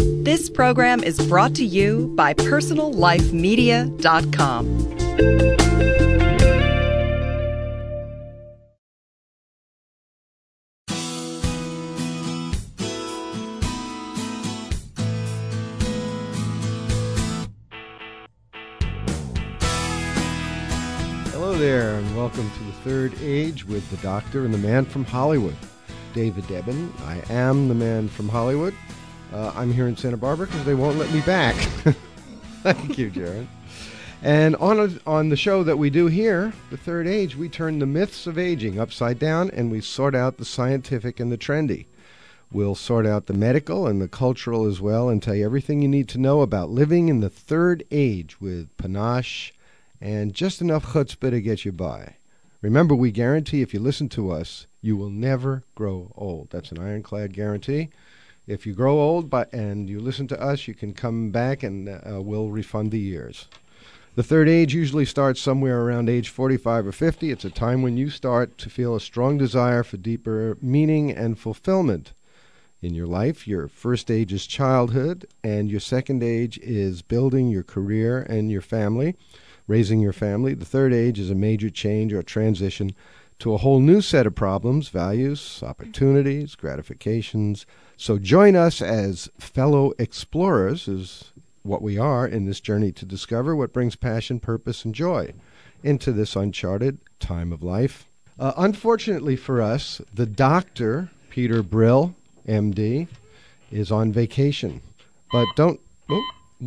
This program is brought to you by PersonalLifeMedia.com. Hello there, and welcome to The Third Age with the Doctor and the Man from Hollywood, David Debin. I am the Man from Hollywood. I'm here in Santa Barbara because they won't let me back. Thank you, Jared. And on the show that we do here, The Third Age, we turn the myths of aging upside down and we sort out the scientific and the trendy. We'll sort out the medical and the cultural as well and tell you everything you need to know about living in the third age with panache and just enough chutzpah to get you by. Remember, we guarantee if you listen to us, you will never grow old. That's an ironclad guarantee. If you grow old and you listen to us, you can come back and we'll refund the years. The third age usually starts somewhere around age 45 or 50. It's a time when you start to feel a strong desire for deeper meaning and fulfillment in your life. Your first age is childhood, and your second age is building your career and your family, raising your family. The third age is a major change or transition to a whole new set of problems, values, opportunities, gratifications. So join us as fellow explorers, is what we are in this journey to discover what brings passion, purpose, and joy into this uncharted time of life. Unfortunately for us, the Dr. Peter Brill, MD, is on vacation. But don't... Oh.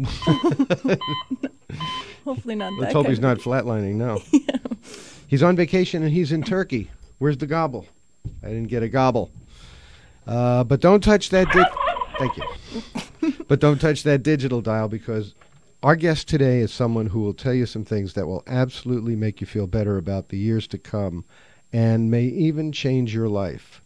Hopefully not. Let's hope he's not flatlining now. Yeah. He's on vacation and he's in Turkey. Where's the gobble? I didn't get a gobble. But don't touch that. Thank you. But don't touch that digital dial, because our guest today is someone who will tell you some things that will absolutely make you feel better about the years to come, and may even change your life.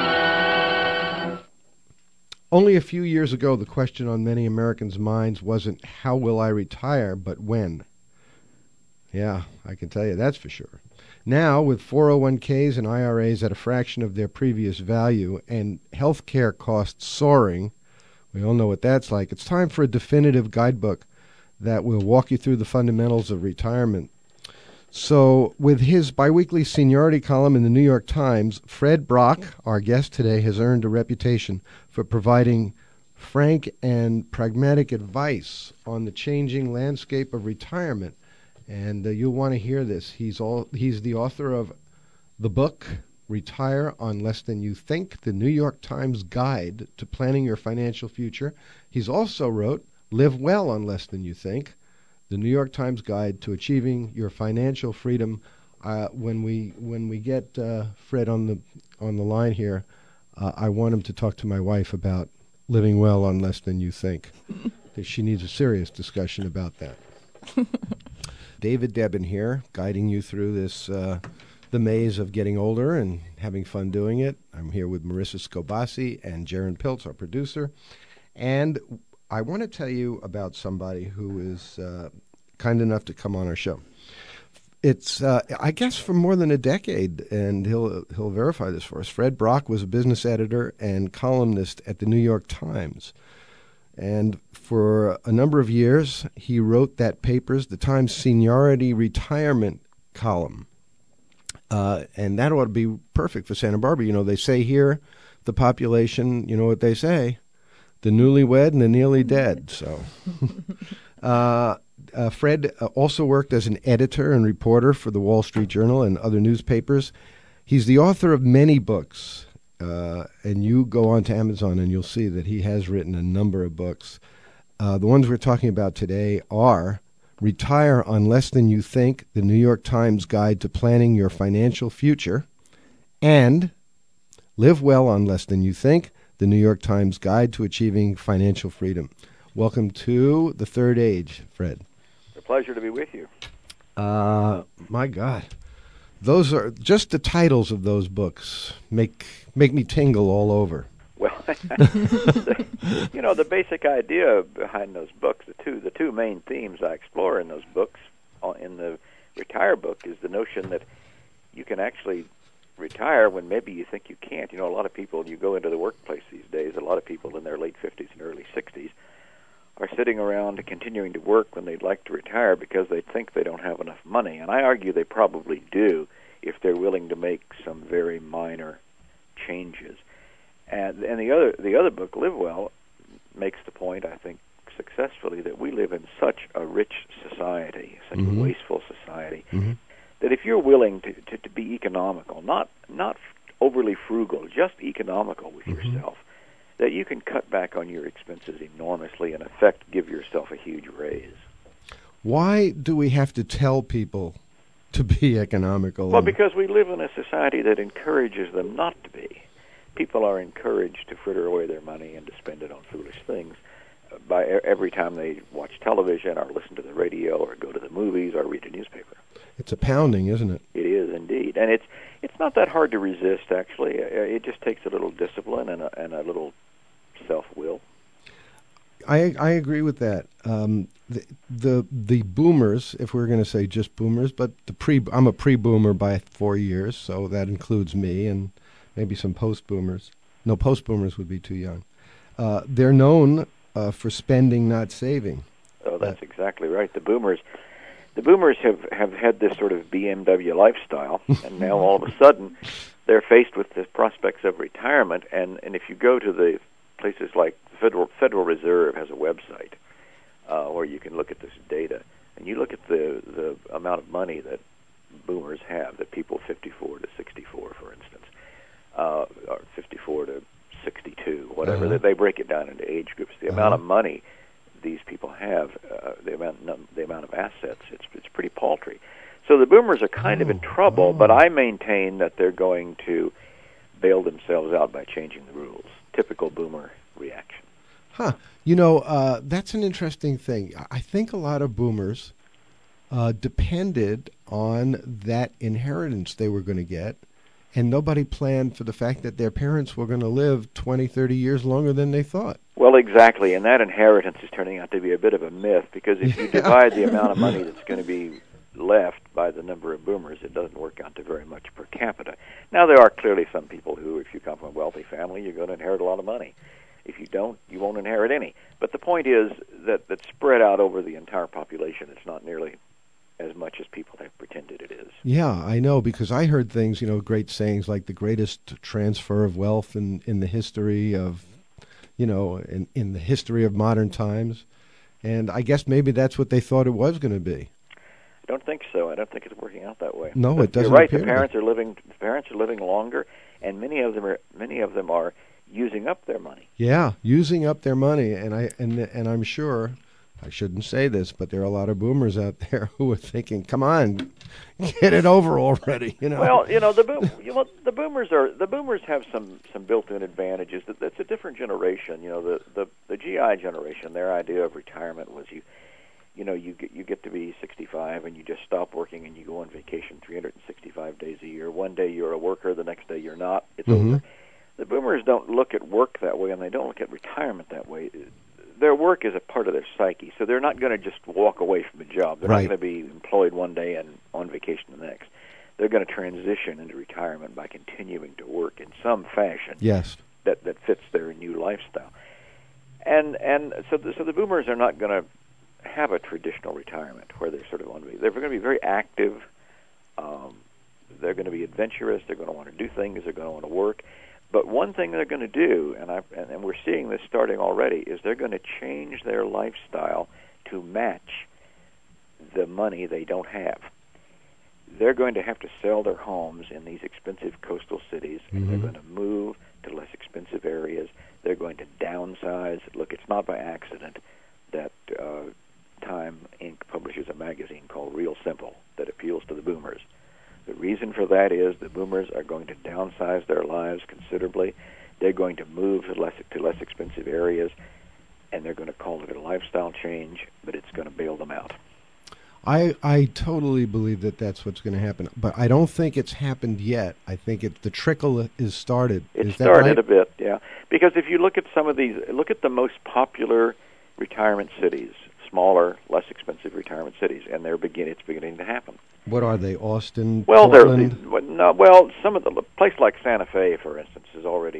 Only a few years ago, the question on many Americans' minds wasn't how will I retire, but when. Yeah, I can tell you that's for sure. Now, with 401ks and IRAs at a fraction of their previous value and health care costs soaring, we all know what that's like, it's time for a definitive guidebook that will walk you through the fundamentals of retirement. So, with his biweekly seniority column in the New York Times, Fred Brock, our guest today, has earned a reputation for providing frank and pragmatic advice on the changing landscape of retirement. And you'll want to hear this. He's the author of the book, Retire on Less Than You Think, the New York Times Guide to Planning Your Financial Future. He's also wrote Live Well on Less Than You Think, the New York Times Guide to Achieving Your Financial Freedom. When we get Fred on the line here, I want him to talk to my wife about living well on less than you think. She needs a serious discussion about that. David Debin here, guiding you through this the maze of getting older and having fun doing it. I'm here with Marissa Scobasi and Jaron Piltz, our producer. And I want to tell you about somebody who is kind enough to come on our show. It's, I guess, for more than a decade, and he'll verify this for us. Fred Brock was a business editor and columnist at the New York Times. And for a number of years, he wrote the Times Seniority Retirement column. And that ought to be perfect for Santa Barbara. You know, they say here, the population, you know what they say, the newlywed and the nearly dead. So Fred also worked as an editor and reporter for the Wall Street Journal and other newspapers. He's the author of many books. And you go on to Amazon and you'll see that he has written a number of books. The ones we're talking about today are Retire on Less Than You Think, the New York Times Guide to Planning Your Financial Future, and Live Well on Less Than You Think, the New York Times Guide to Achieving Financial Freedom. Welcome to The Third Age, Fred. It's a pleasure to be with you. My God. Those are just the titles of those books make me tingle all over. Well, you know, the basic idea behind those books, the two main themes I explore in those books, in the Retire book, is the notion that you can actually retire when maybe you think you can't. You know, a lot of people, you go into the workplace these days, a lot of people in their late 50s and early 60s sitting around continuing to work when they'd like to retire because they think they don't have enough money. And I argue they probably do if they're willing to make some very minor changes. And the other book, Live Well, makes the point, I think, successfully, that we live in such a rich society, such a wasteful society, that if you're willing to be economical, not overly frugal, just economical with yourself, that you can cut back on your expenses enormously and, in effect, give yourself a huge raise. Why do we have to tell people to be economical? Well, because we live in a society that encourages them not to be. People are encouraged to fritter away their money and to spend it on foolish things by every time they watch television or listen to the radio or go to the movies or read a newspaper. It's a pounding, isn't it? It is indeed, and it's not that hard to resist. Actually, it just takes a little discipline and a little self-will. I agree with that. The boomers, if we're going to say just boomers, but I'm a pre-boomer by 4 years, so that includes me and maybe some post-boomers. No, post-boomers would be too young. They're known for spending, not saving. Oh, that's exactly right. The boomers have had this sort of BMW lifestyle, and now all of a sudden they're faced with the prospects of retirement. And if you go to the places like the Federal Reserve has a website where you can look at this data, and you look at the amount of money that boomers have, that people 54 to 64, for instance, or 54 to 62, whatever. They break it down into age groups. The amount of money these people have, the amount of assets, it's pretty paltry. So the boomers are kind of in trouble, but I maintain that they're going to bail themselves out by changing the rules. Typical boomer reaction. Huh. That's an interesting thing. I think a lot of boomers depended on that inheritance they were going to get, and nobody planned for the fact that their parents were going to live 20, 30 years longer than they thought. Well, exactly, and that inheritance is turning out to be a bit of a myth, because if you divide the amount of money that's going to be left by the number of boomers, it doesn't work out to very much per capita. Now, there are clearly some people who, if you come from a wealthy family, you're going to inherit a lot of money. If you don't, you won't inherit any. But the point is that spread out over the entire population, it's not nearly as much as people have pretended it is. Yeah, I know, because I heard things, great sayings like the greatest transfer of wealth in the history of, in the history of modern times. And I guess maybe that's what they thought it was going to be. I don't think so. I don't think it's working out that way. No, it doesn't. You're right. The parents are living longer, and many of them are using up their money. Yeah, using up their money, and I'm sure, I shouldn't say this, but there are a lot of boomers out there who are thinking, "Come on, get it over already." Well, the boomers have some built-in advantages. That's a different generation. The GI generation. Their idea of retirement was you get to be 65 and you just stop working and you go on vacation 365 days a year. One day you're a worker, the next day you're not. It's over. The boomers don't look at work that way, and they don't look at retirement that way. Their work is a part of their psyche, so they're not going to just walk away from a job. They're not going to be employed one day and on vacation the next. They're going to transition into retirement by continuing to work in some fashion. Yes, that fits their new lifestyle. And so the boomers are not going to have a traditional retirement where they're sort of they're going to be very active. They're going to be adventurous. They're going to want to do things. They're going to want to work. But one thing they're going to do, and we're seeing this starting already, is they're going to change their lifestyle to match the money they don't have. They're going to have to sell their homes in these expensive coastal cities, and they're going to move to less expensive areas. They're going to downsize. Look, it's not by accident that Time Inc. publishes a magazine called Real Simple that appeals to the boomers. The reason for that is the boomers are going to downsize their lives considerably. They're going to move to less expensive areas, and they're going to call it a lifestyle change, but it's going to bail them out. I totally believe that that's what's going to happen, but I don't think it's happened yet. I think the trickle is started. It is started that right? a bit, yeah. Because if you look at some of these, look at the most popular retirement cities, smaller, less expensive retirement cities, and it's beginning to happen. What are they? Austin, Portland? Some of place like Santa Fe, for instance, is already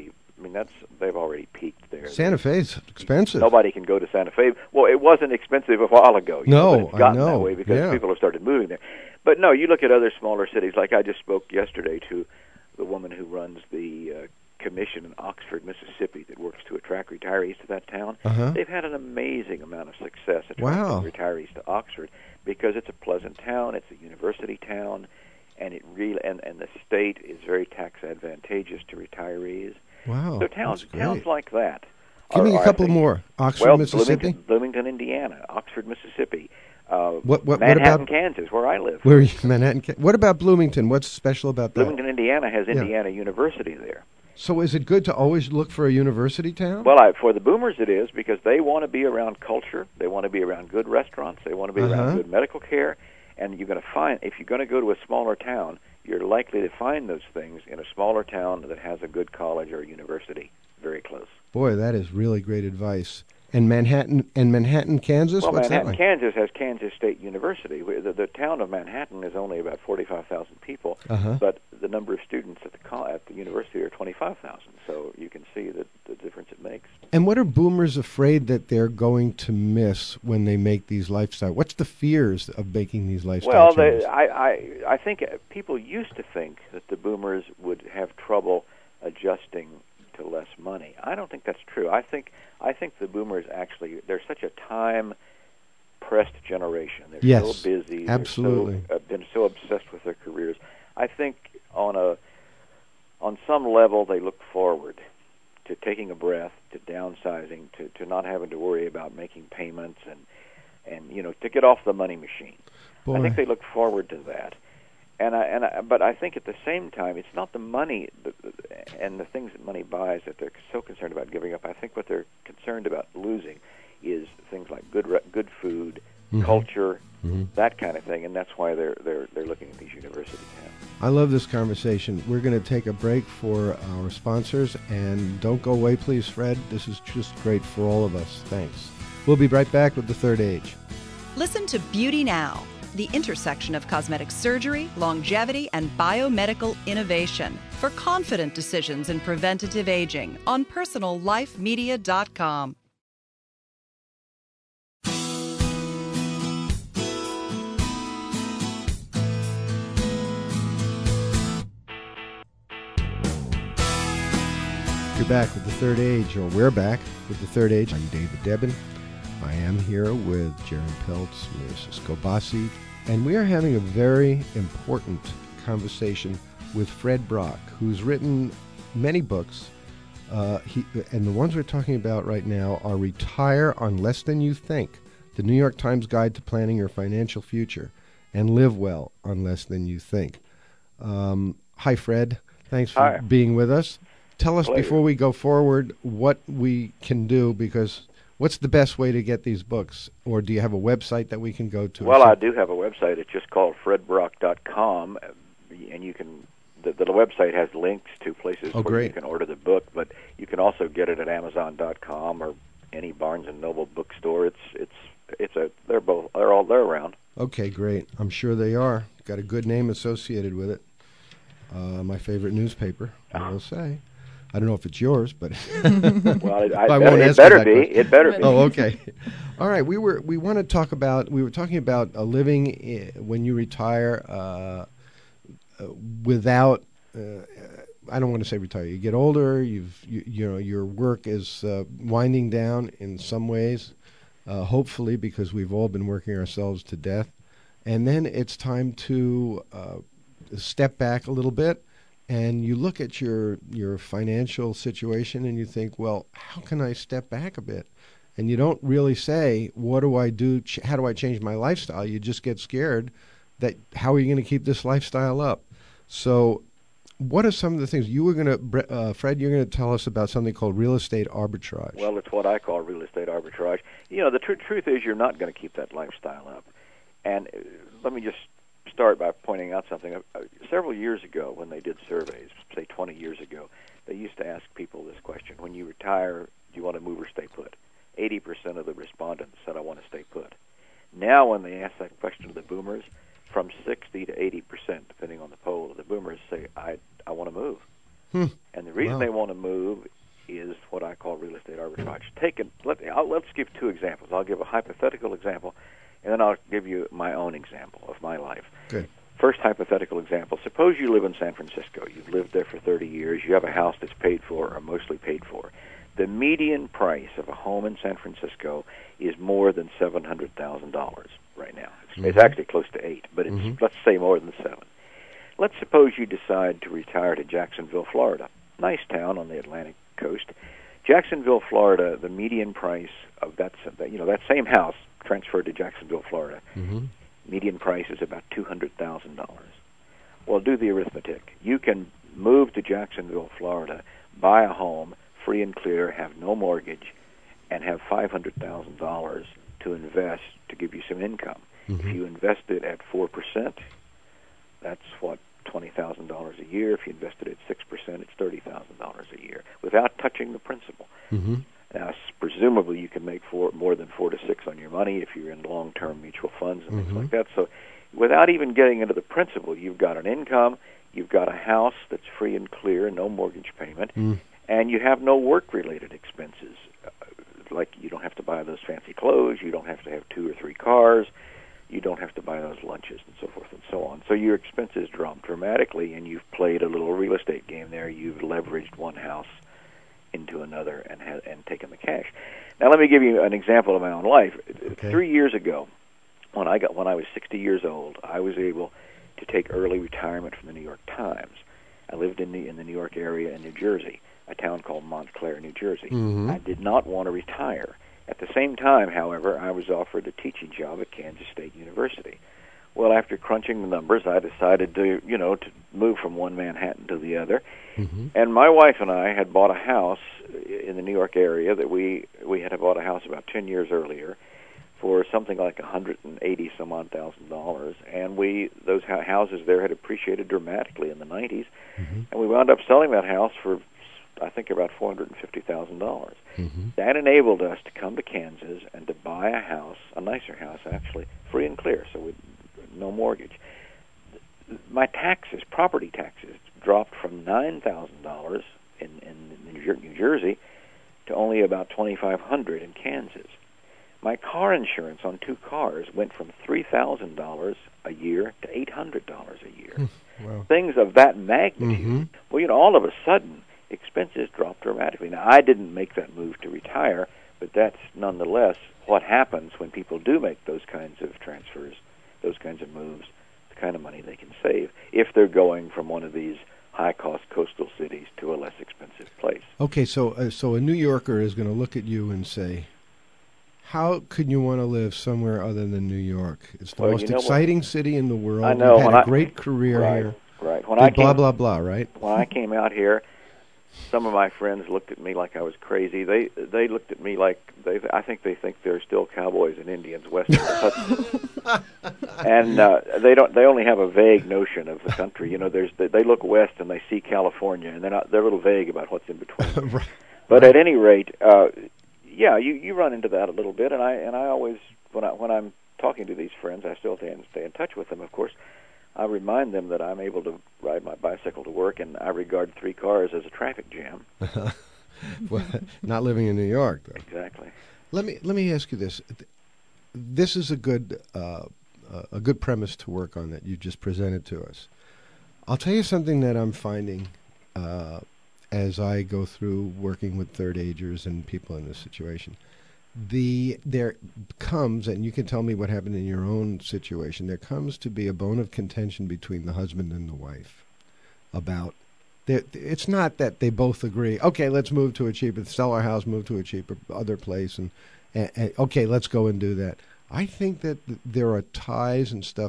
mean, they've already peaked there. Santa Fe's expensive. Nobody can go to Santa Fe. Well, it wasn't expensive a while ago. No, but it's gotten I know. that way because people have started moving there. But no, you look at other smaller cities. Like I just spoke yesterday to the woman who runs the commission in Oxford, Mississippi, that works to attract retirees to that town. Uh-huh. They've had an amazing amount of success attracting retirees to Oxford because it's a pleasant town, it's a university town, and it really and the state is very tax advantageous to retarees. Wow. So towns like that. Give me a couple more. Oxford, Mississippi? Bloomington, Indiana. Oxford, Mississippi. What Manhattan, about Kansas, where I live. Where Manhattan? What about Bloomington? What's special about that? Bloomington, Indiana has Indiana University there. So is it good to always look for a university town? Well, for the boomers it is because they want to be around culture. They want to be around good restaurants. They want to be around good medical care. And you're going to find, if you're going to go to a smaller town, you're likely to find those things in a smaller town that has a good college or university very close. Boy, that is really great advice. And Manhattan, Kansas? Well, what's Manhattan, that like? Kansas has Kansas State University. The town of Manhattan is only about 45,000 people, but the number of students at the university are 25,000. So you can see the difference it makes. And what are boomers afraid that they're going to miss when they make these lifestyle? What's the fears of making these lifestyle changes? I think people used to think that the boomers would have trouble adjusting to less money. I don't think that's true. I think the boomers actually, they're such a time-pressed generation. They're so busy. Absolutely. They've been so obsessed with their careers. I think on some level they look forward to taking a breath, to downsizing, to not having to worry about making payments and to get off the money machine. Boy. I think they look forward to that. But I think at the same time, it's not the money and the things that money buys that they're so concerned about giving up. I think what they're concerned about losing is things like good food, culture, that kind of thing, and that's why they're looking at these university towns. I love this conversation. We're going to take a break for our sponsors, and don't go away, please, Fred. This is just great for all of us. Thanks. We'll be right back with The Third Age. Listen to Beauty Now, the intersection of cosmetic surgery, longevity, and biomedical innovation for confident decisions in preventative aging on PersonalLifeMedia.com. You're back with The Third Age, or we're back with The Third Age. I'm David Debin. I am here with Jaron Peltz, Marissa Scobasi, and we are having a very important conversation with Fred Brock, who's written many books. And the ones we're talking about right now are Retire on Less Than You Think, The New York Times Guide to Planning Your Financial Future, and Live Well on Less Than You Think. Hi, Fred. Thanks for being with us. Tell us before we go forward what we can do, because what's the best way to get these books? Or do you have a website that we can go to? Well, I do have a website. It's just called fredbrock.com, and you can. The website has links to places where you can order the book, but you can also get it at Amazon.com or any Barnes and Noble bookstore. They're around. Okay, great. I'm sure they are. Got a good name associated with it. My favorite newspaper, I will say. I don't know if it's yours, but well, it better be. It better be. Oh, okay. All right. We were talking about living when you retire without. I don't want to say retire. You get older. Your work is winding down in some ways. Hopefully, because we've all been working ourselves to death, and then it's time to step back a little bit. And you look at your financial situation and you think, well, how can I step back a bit? And you don't really say, what do I do? How do I change my lifestyle? You just get scared that how are you going to keep this lifestyle up? So what are some of the things you were going to, Fred, you're going to tell us about something called real estate arbitrage. Well, it's what I call real estate arbitrage. The truth is you're not going to keep that lifestyle up. And let me just start by pointing out something. Several years ago, when they did surveys, say 20 years ago, they used to ask people this question: when you retire, do you want to move or stay put? 80% of the respondents said, I want to stay put. Now, when they ask that question to the boomers, from 60 to 80%, depending on the poll, the boomers say, I want to move. And the reason they want to move is what I call real estate arbitrage. Let's give two examples. I'll give a hypothetical example, and then I'll give you my own example of my life. Good. First hypothetical example. Suppose you live in San Francisco. You've lived there for 30 years. You have a house that's paid for or mostly paid for. The median price of a home in San Francisco is more than $700,000 right now. It's actually close to 8, but it's let's say more than 7. Let's suppose you decide to retire to Jacksonville, Florida. Nice town on the Atlantic coast. Jacksonville, Florida, the median price of that same house transferred to Jacksonville, Florida. Median price is about $200,000. Well, do the arithmetic. You can move to Jacksonville, Florida, buy a home, free and clear, have no mortgage, and have $500,000 to invest to give you some income. If you invest it at 4%, that's what, $20,000 a year. If you invested at 6%, it's $30,000 a year without touching the principal. Now, presumably, you can make more than 4 to 6 on your money if you're in long-term mutual funds and things like that. So, without even getting into the principal, you've got an income, you've got a house that's free and clear, no mortgage payment, and you have no work-related expenses. Like you don't have to buy those fancy clothes, you don't have to have 2 or 3 cars, you don't have to buy those lunches and so forth and so on. So your expenses drop dramatically, and you've played a little real estate game there. You've leveraged one house into another and taken the cash. Now let me give you an example of my own life. Okay. 3 years ago, when I was 60 years old, I was able to take early retirement from the New York Times. I lived in the New York area in New Jersey, a town called Montclair, New Jersey. I did not want to retire. At the same time, however, I was offered a teaching job at Kansas State University. Well, after crunching the numbers, I decided to move from one Manhattan to the other. And my wife and I had bought a house in the New York area that we had bought a house about 10 years earlier for something like $180-some-odd thousand, and those houses there had appreciated dramatically in the 90s, and we wound up selling that house for, I think, about $450,000. That enabled us to come to Kansas and to buy a house, a nicer house actually, free and clear, so no mortgage. My taxes, property taxes, dropped from $9,000 in New Jersey to only about $2,500 in Kansas. My car insurance on 2 cars went from $3,000 a year to $800 a year. Wow. Things of that magnitude. Well, all of a sudden, expenses dropped dramatically. Now, I didn't make that move to retire, but that's nonetheless what happens when people do make those kinds of transfers, those kinds of moves, the kind of money they can save if they're going from one of these high-cost coastal cities to a less expensive place. Okay, so a New Yorker is going to look at you and say, how could you want to live somewhere other than New York? It's the most exciting city in the world. I know. You've had a great career here. Right. Blah, blah, right? When I came out here, some of my friends looked at me like I was crazy. They looked at me like I think they think there are still cowboys and Indians west of the Hudson, and they only have a vague notion of the country. They look west and they see California, and they're a little vague about what's in between. Right. But at any rate, you run into that a little bit, and I always when I'm talking to these friends, I still stay in touch with them, of course. I remind them that I'm able to ride my bicycle to work, and I regard 3 cars as a traffic jam. Well, not living in New York, though. Exactly. Let me ask you this. This is a good premise to work on that you just presented to us. I'll tell you something that I'm finding as I go through working with third-agers and people in this situation. There comes, and you can tell me what happened in your own situation, there comes to be a bone of contention between the husband and the wife about, it's not that they both agree, okay, let's move to a cheaper, sell our house, move to a cheaper other place, and okay, let's go and do that. I think that there are ties and stuff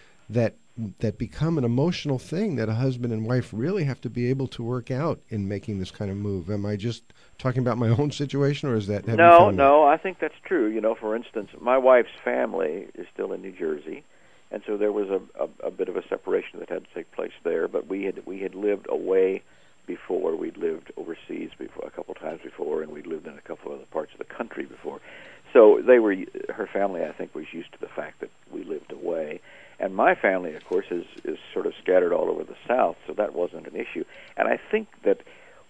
that become an emotional thing that a husband and wife really have to be able to work out in making this kind of move. Am I just talking about my own situation, or is that... No, I think that's true. For instance, my wife's family is still in New Jersey, and so there was a bit of a separation that had to take place there, but we had lived away before. We'd lived overseas a couple times before, and we'd lived in a couple other parts of the country before. So her family, I think, was used to the fact that we lived away. And my family, of course, is sort of scattered all over the South, so that wasn't an issue. And I think that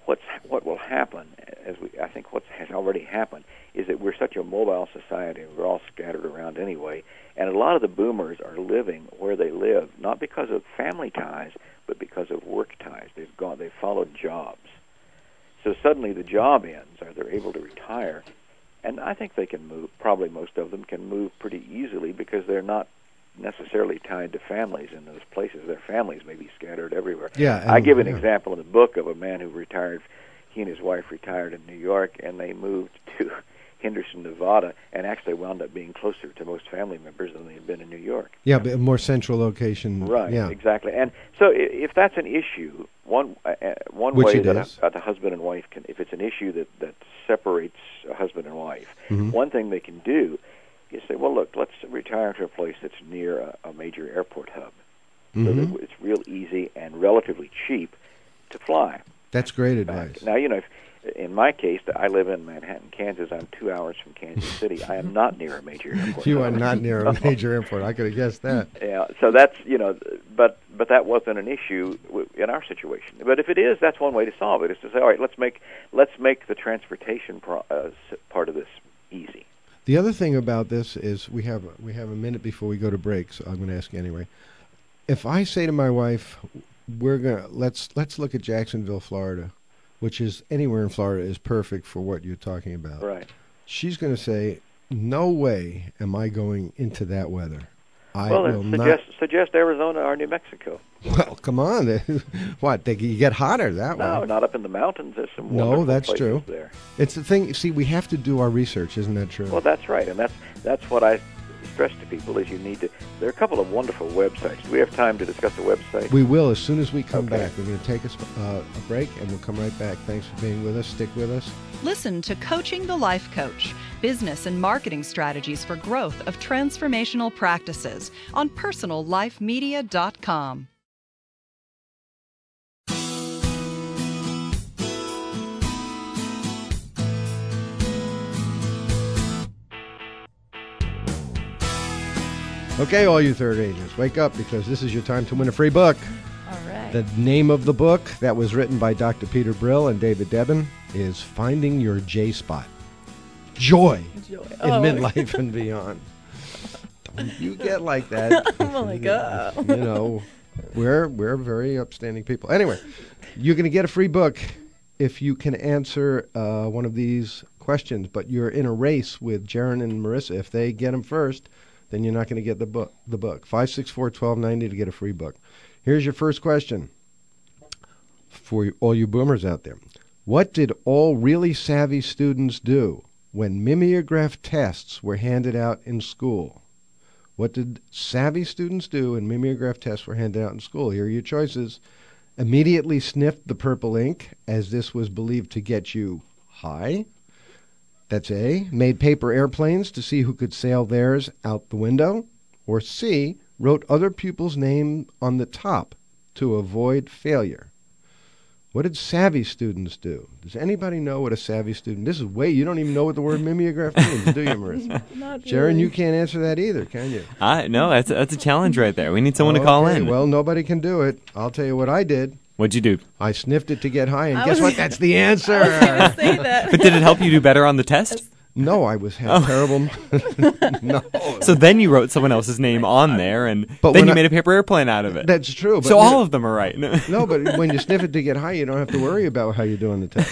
what will happen, I think what has already happened, is that we're such a mobile society. We're all scattered around anyway, and a lot of the boomers are living where they live, not because of family ties, but because of work ties. They've followed jobs. So suddenly the job ends, or they're able to retire, and I think they can move. Probably most of them can move pretty easily because they're not necessarily tied to families in those places. Their families may be scattered everywhere. Yeah, I give an example in the book of a man who retired. He and his wife retired in New York, and they moved to Henderson, Nevada, and actually wound up being closer to most family members than they had been in New York. Yeah, but a more central location. Right, yeah. Exactly. And so if that's an issue, one Which way it that is. the husband and wife can, if it's an issue that separates a husband and wife, Mm-hmm. one thing they can do is say, well, look, let's retire to a place that's near a major airport hub, so Mm-hmm. that it's real easy and relatively cheap to fly. That's great advice. Now, in my case, I live in Manhattan, Kansas. I'm 2 hours from Kansas City. I am not near a major airport. You are not near a major airport. I could have guessed that. Yeah, so that's, but that wasn't an issue in our situation. But if it is, that's one way to solve it, is to say, all right, let's make the transportation part of this easy. The other thing about this is we have a minute before we go to break, so I'm going to ask you anyway. If I say to my wife, let's look at Jacksonville, Florida, which is anywhere in Florida is perfect for what you're talking about. Right. She's going to say, "No way am I going into that weather. I will then suggest Arizona or New Mexico." Well, come on. What? You get hotter that way. No, not up in the mountains. There's some No, wonderful that's places true. there. It's the thing. See, we have to do our research. Isn't that true? Well, that's right, and that's what I stress to people is you need to. There are a couple of wonderful websites. Do we have time to discuss the website? We will as soon as we come Okay. back. We're going to take a break, and we'll come right back. Thanks for being with us. Stick with us. Listen to Coaching the Life Coach, business and marketing strategies for growth of transformational practices on personallifemedia.com. Okay, all you third agents, wake up because this is your time to win a free book. All right. The name of the book that was written by Dr. Peter Brill and David Debin is Finding Your J-Spot. Joy Joy. in midlife and beyond. Don't you get like that. Oh, my God. We're very upstanding people. Anyway, you're going to get a free book if you can answer one of these questions, but you're in a race with Jaron and Marissa. If they get them first, then you're not going to get the book. 564-1290 to get a free book. Here's your first question for all you boomers out there. What did all really savvy students do when mimeograph tests were handed out in school? What did savvy students do when mimeograph tests were handed out in school? Here are your choices. Immediately sniffed the purple ink, as this was believed to get you high. That's A. Made paper airplanes to see who could sail theirs out the window. Or C. Wrote other people's name on the top to avoid failure. What did savvy students do? Does anybody know what a savvy student? This is you don't even know what the word mimeograph means, do you, Marissa? Not Jaron, really. you can't answer that either, can you? No, that's a challenge right there. We need someone to call Okay, in. Well, nobody can do it. I'll tell you what I did. What'd you do? I sniffed it to get high, and I guess was- what? That's the answer. I was going to say that. But did it help you do better on the test? No, I had terrible. No, So then you wrote someone else's name on there, and But then when you I- made a paper airplane out of it. that's true. But So all of them are right. No, but when you sniff it to get high, you don't have to worry about how you do on the test.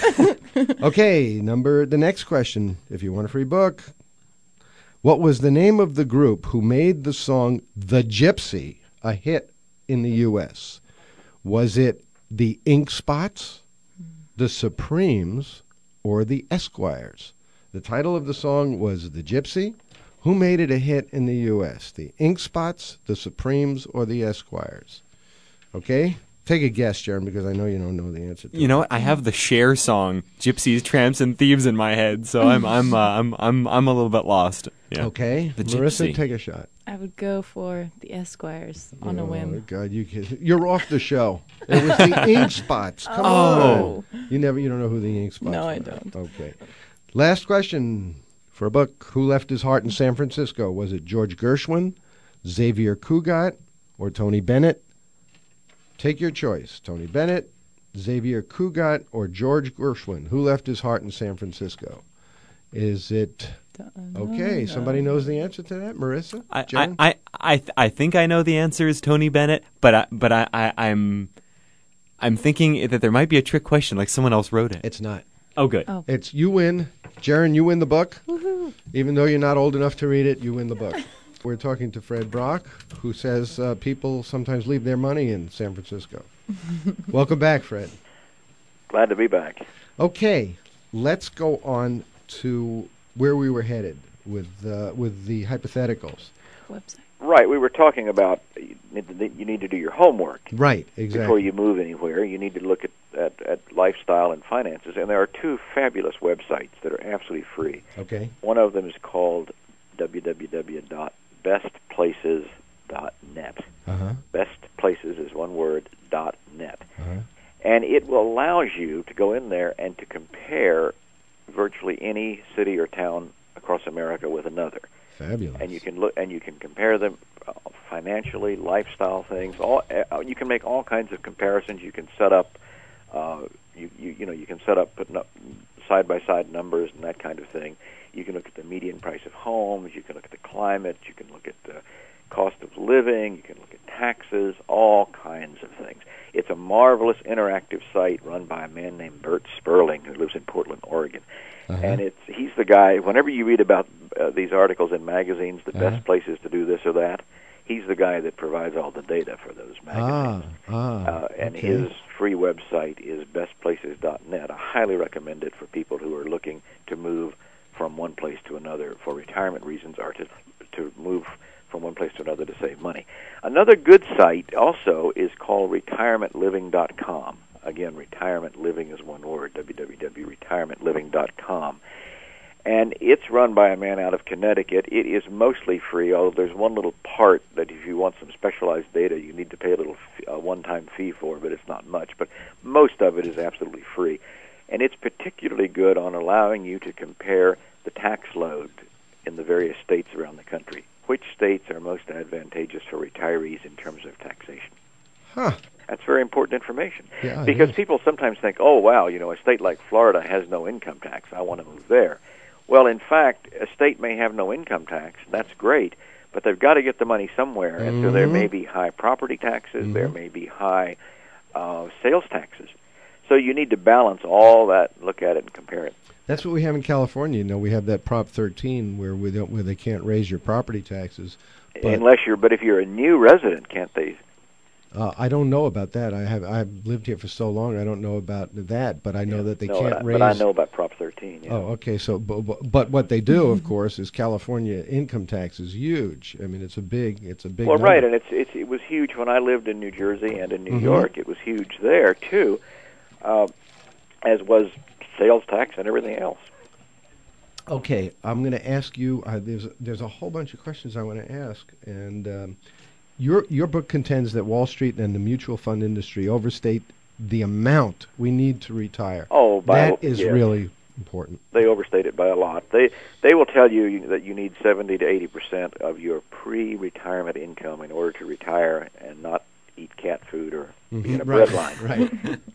Okay, the next question. If you want a free book, what was the name of the group who made the song "The Gypsy" a hit in the U.S.? Was it the Ink Spots, the Supremes, or the Esquires? The title of the song was "The Gypsy." Who made it a hit in the U.S.? The Ink Spots, the Supremes, or the Esquires? Okay, take a guess, Jaron, because I know you don't know the answer to You know what? I have the Cher song "Gypsies, Tramps, and Thieves" in my head, so I'm a little bit lost. Yeah. Okay, The Marissa, Gypsy. take a shot. I would go for the Esquires on a Oh, whim. God, you're off the show. It was the Ink Spots. Come Oh. on. You don't know who the Ink Spots No, were. I don't. Okay. Last question for a book. Who left his heart in San Francisco? Was it George Gershwin, Xavier Cugat, or Tony Bennett? Take your choice. Tony Bennett, Xavier Cugat or George Gershwin? Who left his heart in San Francisco? Is it okay? Somebody knows the answer to that, Marissa? Jen? I think I know the answer is Tony Bennett, but I'm thinking that there might be a trick question, like someone else wrote it. It's not. Oh, good. Oh. It's you win. Jaron, you win the book. Woohoo. Even though you're not old enough to read it, you win the book. We're talking to Fred Brock, who says people sometimes leave their money in San Francisco. Welcome back, Fred. Glad to be back. Okay, let's go on to where we were headed with the hypotheticals. Website. Right, we were talking about you need to do your homework. Right, exactly. Before you move anywhere. You need to look at lifestyle and finances, and there are two fabulous websites that are absolutely free. Okay. One of them is called www.bestplaces.net. Best Places is one word, .net. And it will allows you to go in there and to compare virtually any city or town across America with another. Fabulous. And you can look and you can compare them financially, lifestyle things. You can make all kinds of comparisons. You can set up you can set up putting up side by side numbers and that kind of thing. You can look at the median price of homes. You can look at the climate. You can look at the cost of living. You can look at taxes. All kinds of things. It's a marvelous interactive site run by a man named Bert Sperling who lives in Portland, Oregon. And he's the guy. Whenever you read about these articles in magazines, the best places to do this or that, he's the guy that provides all the data for those magazines. And his free website is bestplaces.net. I highly recommend it for people who are looking to move from one place to another for retirement reasons or to move from one place to another to save money. Another good site also is called retirementliving.com. Again, retirement living is one word, www.retirementliving.com. And it's run by a man out of Connecticut. It is mostly free, although there's one little part that if you want some specialized data, you need to pay a little one-time fee for, but it's not much. But most of it is absolutely free. And it's particularly good on allowing you to compare the tax load in the various states around the country. Which states are most advantageous for retirees in terms of taxation? That's very important information. Because people sometimes think, oh, wow, a state like Florida has no income tax. I want to move there. Well, in fact, a state may have no income tax. That's great, but they've got to get the money somewhere. And so there may be high property taxes. There may be high sales taxes. So you need to balance all that, look at it, and compare it. That's what we have in California. We have that Prop 13 where they can't raise your property taxes. But But if you're a new resident, can't they? I don't know about that. I've lived here for so long. I don't know about that, but I know that they can't raise. But I know about Prop 13. Yeah. Oh, okay. So, but what they do, of course, is California income tax is huge. I mean, it's a big. Well, number. Right, and it was huge when I lived in New Jersey and in New York. It was huge there too, as was sales tax and everything else. Okay, I'm going to ask you. There's a whole bunch of questions I want to ask, and. Your book contends that Wall Street and the mutual fund industry overstate the amount we need to retire. That is really important. They overstate it by a lot. They will tell you that you need 70 to 80% of your pre-retirement income in order to retire and not eat cat food or be in a bread line. Right.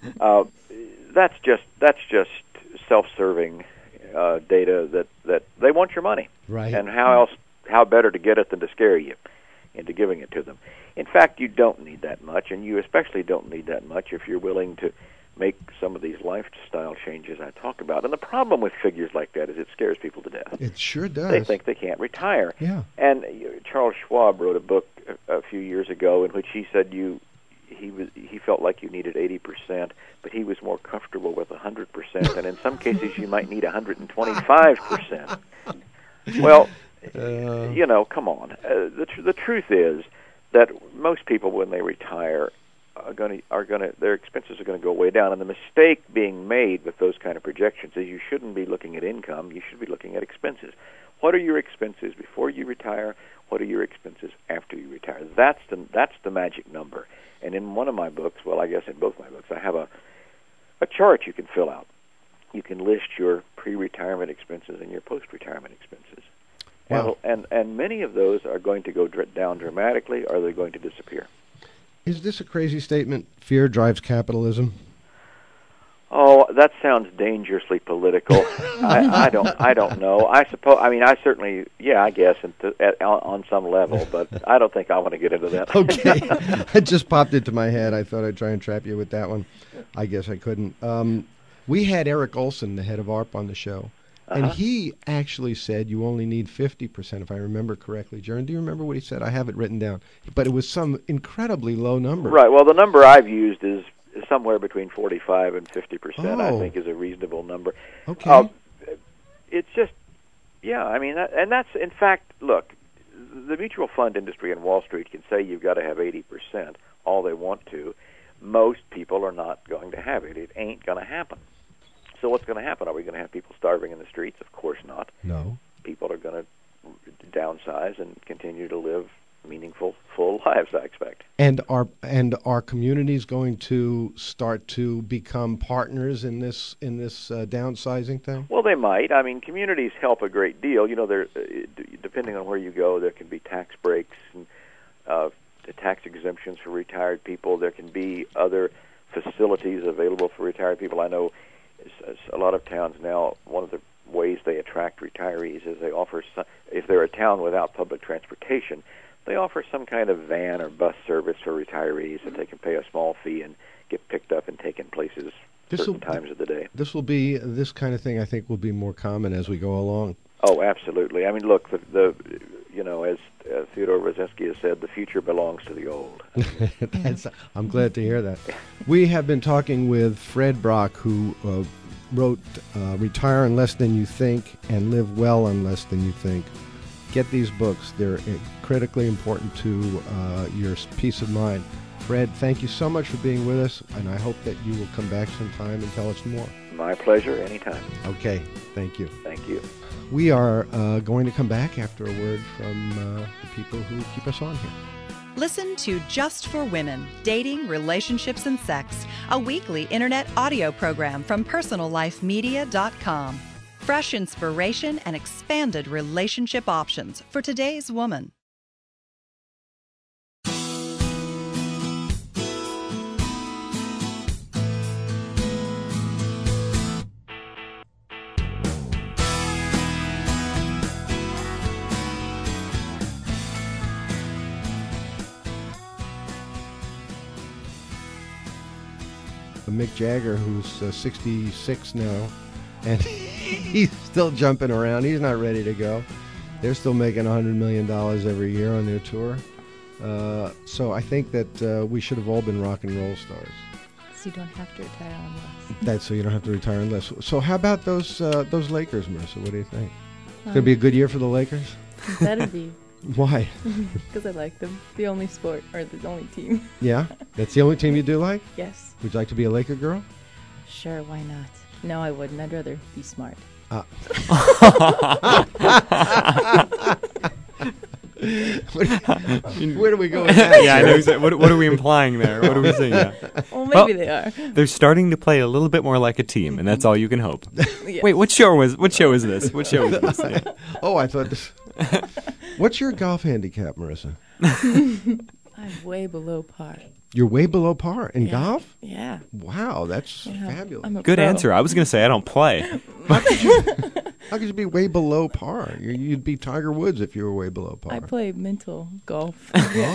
That's just self-serving data that they want your money. Right. And how better to get it than to scare you into giving it to them. In fact, you don't need that much, and you especially don't need that much if you're willing to make some of these lifestyle changes I talk about. And the problem with figures like that is it scares people to death. It sure does. They think they can't retire. Yeah. And Charles Schwab wrote a book a few years ago in which he said he felt like you needed 80%, but he was more comfortable with 100%, and in some cases you might need 125%. Well, come on. The truth is that most people, when they retire, their expenses are going to go way down. And the mistake being made with those kind of projections is you shouldn't be looking at income. You should be looking at expenses. What are your expenses before you retire? What are your expenses after you retire? That's the magic number. And in one of my books, well, I guess in both my books, I have a chart you can fill out. You can list your pre-retirement expenses and your post-retirement expenses. Wow. And many of those are going to go down dramatically, or they're going to disappear. Is this a crazy statement? Fear drives capitalism? Oh, that sounds dangerously political. I don't know. I suppose. I mean, I certainly. Yeah, I guess on some level, but I don't think I want to get into that. Okay. It just popped into my head. I thought I'd try and trap you with that one. I guess I couldn't. We had Eric Olson, the head of ARP, on the show. And he actually said you only need 50%, if I remember correctly. Jaron, do you remember what he said? I have it written down. But it was some incredibly low number. Right. Well, the number I've used is somewhere between 45 and 50%, I think, is a reasonable number. Okay. It's just, yeah, I mean, that's, in fact, look, the mutual fund industry in Wall Street can say you've got to have 80% all they want to. Most people are not going to have it. It ain't going to happen. So what's going to happen? Are we going to have people starving in the streets? Of course not. No. People are going to downsize and continue to live meaningful, full lives, I expect. And are communities going to start to become partners in this downsizing thing? Well, they might. I mean, communities help a great deal. You know, depending on where you go, there can be tax breaks and tax exemptions for retired people. There can be other facilities available for retired people. I know a lot of towns now, one of the ways they attract retirees is they offer, if they're a town without public transportation, they offer some kind of van or bus service for retirees that they can pay a small fee and get picked up and taken places certain times of the day. This kind of thing, I think, will be more common as we go along. Oh, absolutely. I mean, look, the as Theodore Roszewski has said, the future belongs to the old. I'm glad to hear that. We have been talking with Fred Brock, who wrote Retire on Less Than You Think and Live Well on Less Than You Think. Get these books. They're critically important to your peace of mind. Fred, thank you so much for being with us, and I hope that you will come back sometime and tell us more. My pleasure, anytime. Okay, thank you. Thank you. We are going to come back after a word from the people who keep us on here. Listen to Just for Women, Dating, Relationships, and Sex, a weekly internet audio program from PersonalLifeMedia.com. Fresh inspiration and expanded relationship options for today's woman. Mick Jagger, who's 66 now, and he's still jumping around. He's not ready to go. They're still making $100 million every year on their tour. So I think that we should have all been rock and roll stars. So you don't have to retire unless. That's so you don't have to retire unless. So how about those Lakers, Marissa? What do you think? It's going to be a good year for the Lakers? It better be. Why? Because I like them. The only sport, or the only team. Yeah? That's the only team you do like? Yes. Would you like to be a Laker girl? Sure, why not? No, I wouldn't. I'd rather be smart. Where do we go with that? Yeah, I know exactly. What are we implying there? What are we saying? Yeah. Well, maybe they are. They're starting to play a little bit more like a team, and that's all you can hope. Yes. Wait, what show is this? What show is this? Yeah. Oh, I thought this. What's your golf handicap, Marissa? I'm way below par. You're way below par in golf? Yeah. Wow, that's fabulous. I'm a Good pro. answer. I was going to say I don't play. How could you be way below par? You'd be Tiger Woods if you were way below par. I play mental golf.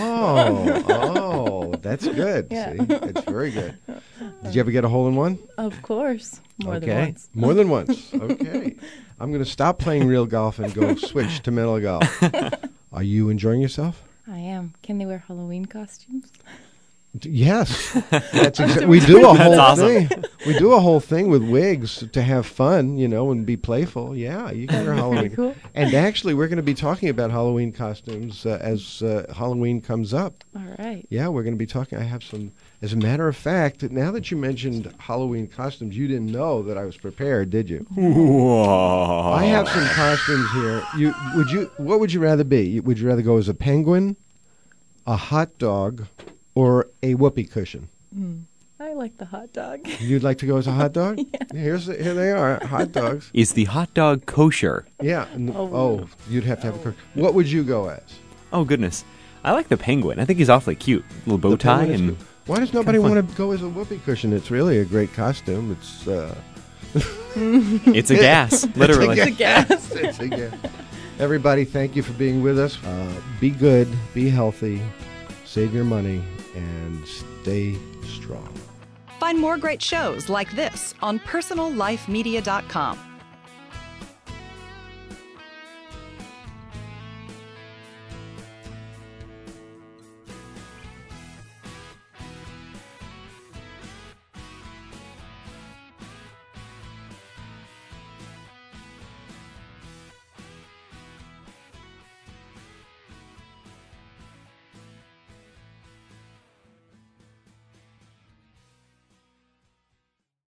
Oh, that's good. Yeah. See, it's very good. Did you ever get a hole in one? Of course. More than once. More than once. Okay. I'm going to stop playing real golf and go switch to mental golf. Are you enjoying yourself? I am. Can they wear Halloween costumes? Yes, we do a whole awesome. thing. We do a whole thing with wigs to have fun, and be playful. Yeah, you can wear Halloween. Cool. And actually, we're going to be talking about Halloween costumes as Halloween comes up. All right. Yeah, we're going to be talking. I have some. As a matter of fact, now that you mentioned Halloween costumes, you didn't know that I was prepared, did you? Whoa. I have some costumes here. What would you rather be? Would you rather go as a penguin, a hot dog, or a whoopee cushion? I like the hot dog. You'd like to go as a hot dog? Yeah. Here they are, hot dogs. Is the hot dog kosher? Yeah. Oh. You'd have to have a cook. What would you go as? Oh, goodness. I like the penguin. I think he's awfully cute. Little bow The tie penguin is and... good. Why does nobody want to go as a whoopee cushion? It's really a great costume. It's It's a gas, literally. It's a gas. It's a gas. Everybody, thank you for being with us. Be good, be healthy, save your money, and stay strong. Find more great shows like this on PersonalLifeMedia.com.